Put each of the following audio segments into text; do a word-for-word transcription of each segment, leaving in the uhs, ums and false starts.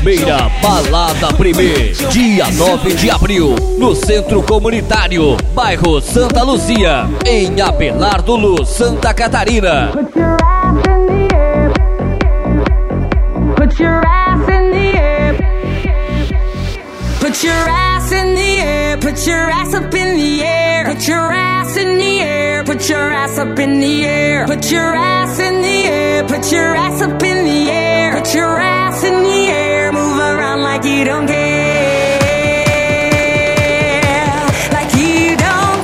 Primeira Balada Primeira, dia nove de abril, no Centro Comunitário, bairro Santa Luzia, em Abelardo Luz, Santa Catarina. Put your ass in the air. Put your ass in the air. Put your ass up in the air. Put your ass in the air. Put your ass up in the air. Put your ass in the air. Put your ass up in the air. Put your ass in the air. Move around like you don't care. Like you don't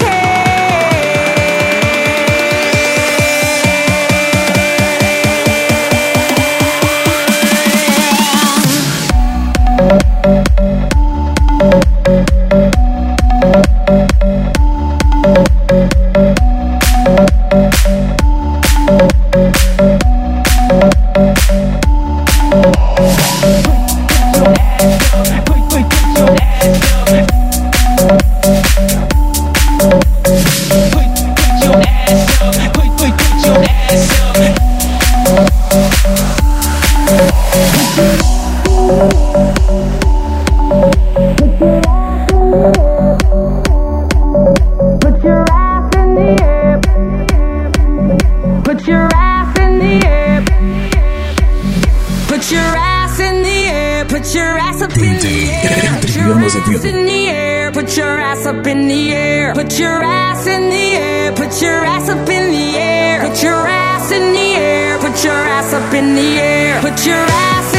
Put your ass in the air, put your ass up in the air, put your ass in the air, put your ass up in the air, put your ass